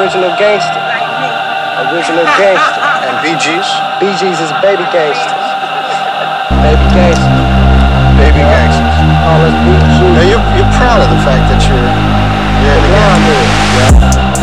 original gangster. Original gangster. And Bee Gees? Bee Gees is baby gangsters. Baby gangsters. Baby gangsters. Call us Bee Gees. Now you're proud of the fact that you're in the Blonde gang. head. Yeah.